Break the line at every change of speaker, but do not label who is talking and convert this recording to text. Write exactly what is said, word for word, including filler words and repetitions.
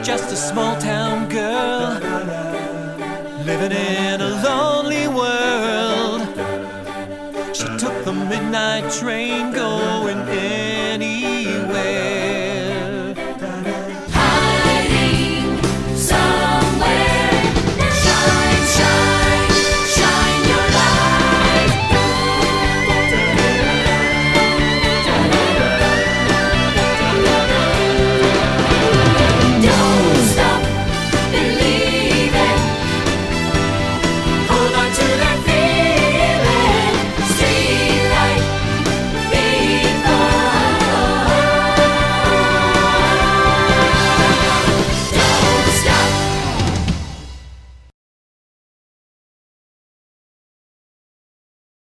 just a small town girl living in a lonely world. She took the midnight train going in